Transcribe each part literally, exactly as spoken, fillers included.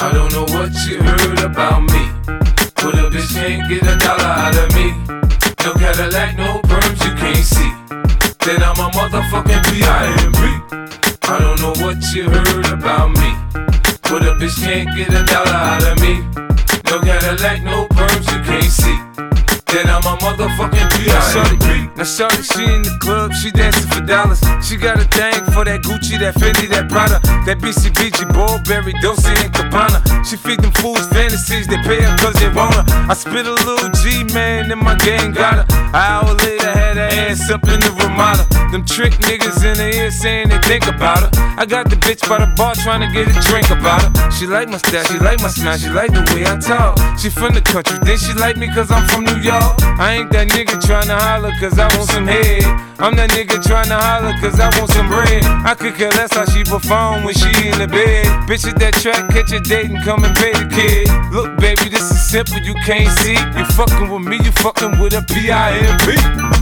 I don't know what you heard about me, but a bitch can't get a dollar out of me. No Cadillac, no perms you can't see. Then I'm a motherfucking P I M P. I don't know what you heard about me, but a bitch can't get a dollar out of me. No Cadillac, no perms you can't see. Then I'm a motherfucking P I M P. Now shorty, she in the club, she dancing for dollars. She got a thing for that Gucci, that Fendi, that Prada, that B C B G, Burberry, Dolce and Gabbana. She feed them fools fantasies, they pay her cause they want her. I spit a little G, man, and my gang got her. An hour later, had her ass up in the Ramada. Them trick niggas in the ear saying they think about her. I got the bitch by the bar trying to get a drink about her. She like my style, she like my smile, she like the way I talk. She from the country, then she like me cause I'm from New York. I ain't that nigga tryna holler cause I want some head. I'm that nigga tryna holler cause I want some bread. I could care less how she perform when she in the bed. Bitch at that track, catch a date and come and pay the kid. Look baby, this is simple, you can't see. You fucking with me, you fucking with a P I M P.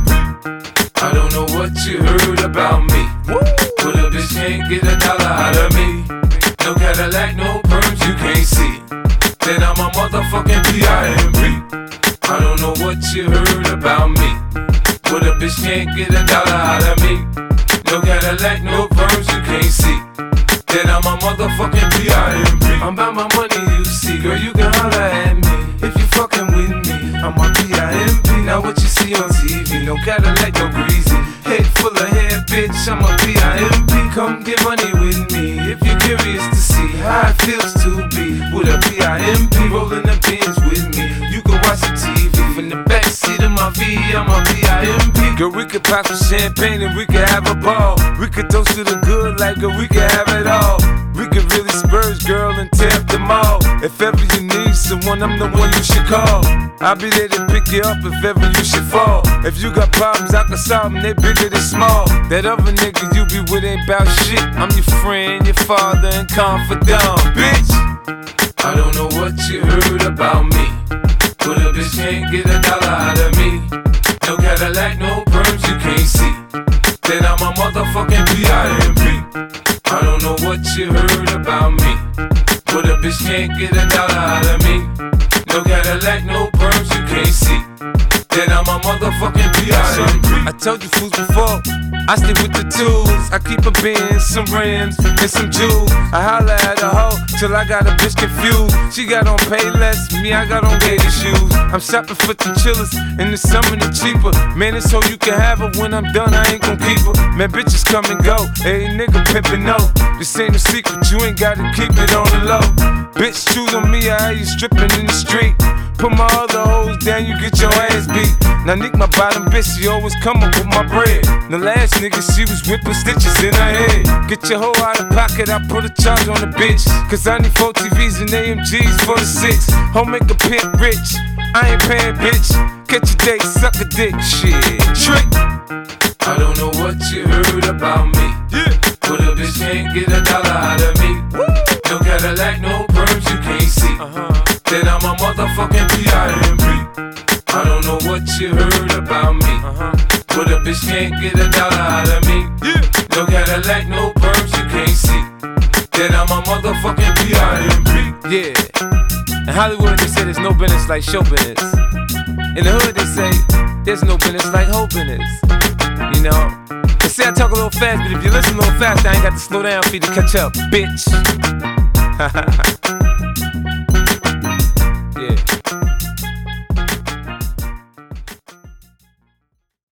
I don't know what you heard about me, but a bitch can't get a dollar out of me. No Cadillac, no perms you can't see. Then I'm a motherfucking P I M P. I don't know what you heard about me, but a bitch can't get a dollar out of me. No Cadillac, no perms you can't see. Then I'm a motherfucking P I M P. I'm about my money, you see, girl, you can holler at me if you fucking with me. I'm a P I M P. Now what you see on T V, no Cadillac, no greasy. Head full of hair, bitch, I'm a P I M P. Come get money with me if you're curious to see how it feels to be with a P I M P. Rolling the pins with me, you can watch the T V from the backseat of my V. I'm a P I M P. Girl, we could pop some champagne and we could have a ball. We could toast to the good like girl, we could have it all. We could really spurge, girl, and tear up the mall. If ever you need someone, I'm the one you should call. I'll be there to pick you up if ever you should fall. If you got problems, I can solve them, they bigger than small. That other nigga you be with ain't bout shit. I'm your friend, your father, and confidant, bitch. I don't know what you heard about me, but a bitch can't get a dollar out of me. No Cadillac, no perms you can't see. Then I'm a motherfucking P I M P. I don't know what you heard about me, but a bitch can't get a dollar out of me. No Cadillac, no perms you can't see. Then I'm a motherfucking P I M P. I told you fools before, I stick with the tools. I keep a Benz, some rims, and some jewels. I holla at a hoe till I got a bitch confused. She got on Payless, me I got on gator shoes. I'm shopping for the chillers, in the summer the cheaper. Man, it's so you can have her, when I'm done I ain't gon' keep her. Man, bitches come and go, hey nigga pimpin' no. This ain't a secret, you ain't gotta keep it on the low. Bitch, choose on me, I hear you strippin' in the street. Put my other hoes down, you get your ass beat. Now Nick, my bottom bitch, she always come up with my bread. The last nigga, she was whipping stitches in her head. Get your hoe out of pocket, I put a charge on the bitch. Cause I need four T Vs and A M Gs for the six. Home make a pimp rich, I ain't paying bitch. Catch a date, suck a dick, shit. Trick. I don't know what you heard about me, Yeah. but a bitch can't get a dollar out of me. Woo. No Cadillac, no perms you can't see. Uh-huh. Then I'm a motherfucking P I M P. I don't know what you heard about me, Uh-huh. but a bitch can't get a dollar out of me. Yeah. No Cadillac, no perms you can't see. Then I'm a motherfucking P I M P. Yeah. In Hollywood they say there's no business like show business. In the hood they say there's no business like hoe business. You know? They say I talk a little fast, but if you listen a little fast, I ain't got to slow down for you to catch up, bitch.